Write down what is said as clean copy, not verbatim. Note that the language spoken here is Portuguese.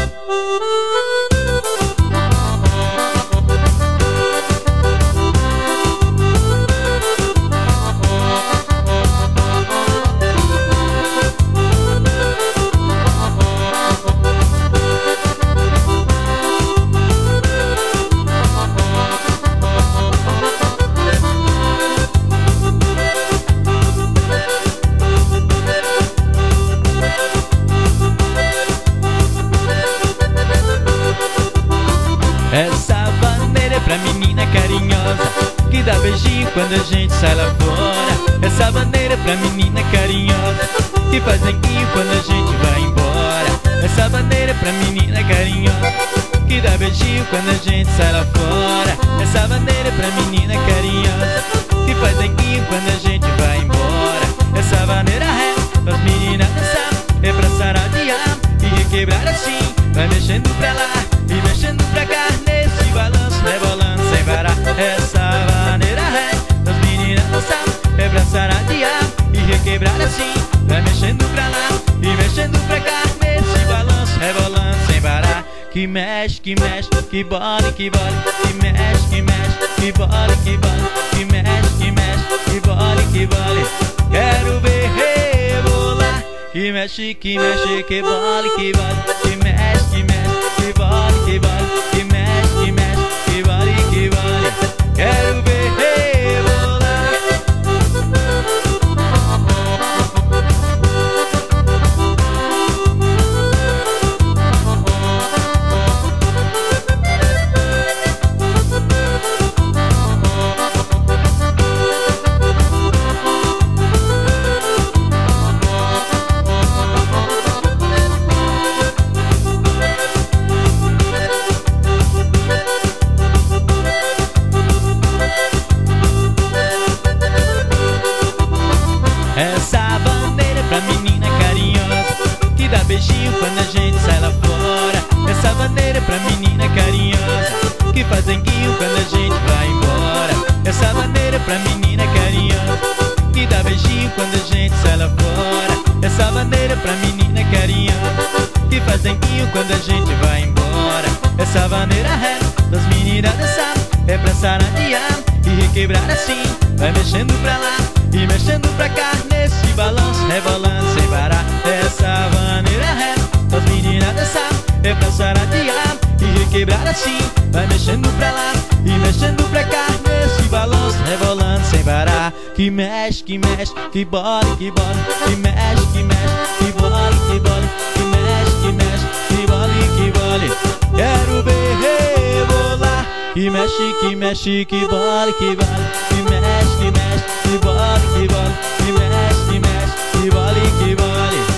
Essa bandeira é pra menina carinhosa que dá beijinho quando a gente sai lá fora. Essa bandeira é pra menina carinhosa que faz neguinho quando a gente vai embora. Essa bandeira é pra menina carinhosa que dá beijinho quando a gente sai lá fora. Essa bandeira é pra menina carinhosa que faz neguinho quando a gente vai embora. Essa bandeira é pras meninas dançar, é pra saradear e requebrar assim. Vai mexendo pra lá e mexendo pra cá nesse balanço, rebolando sem parar. Essa bandeira é das meninas dançar, é pra saradear e requebrar assim. Vai mexendo pra lá e mexendo pra cá nesse balanço, rebolando sem parar. Que mexe, que bola, que bola. Que mexe, que bola, que bola. Que mexe, que bola, que bola. Quero ver rebolar. Que mexe, que bola, que bola. Que mexe, que bola, que bola. Que mexe, que bola, que bola. Quero ver rebolar. Essa bandeira é pra menina carinhosa que dá beijinho quando a gente sai lá fora. Essa bandeira é pra menina carinhosa que faz denguinho quando a gente vai embora. Essa bandeira é pra menina carinhosa que dá beijinho quando a gente sai lá fora. Essa bandeira é pra menina carinhosa que faz denguinho quando a gente vai embora. Essa bandeira é das meninas dançar, é pra saradear e requebrar assim. Vai mexendo pra lá e mexendo pra cá nesse balanço, rebolando sem parar. Essa bandeira é das meninas dançar, é pra saradear e requebrar assim. Vai mexendo pra lá e mexendo pra cá nesse balanço, rebolando sem parar. Que mexe, que bola, que bola. Que mexe, que bola, que bola. Que mexe, que bola, que bola. Quero ver rebolar. Que mexe, que bola, que bola. Que mexe, que bola, que bola. Que mexe, que bola, que bola.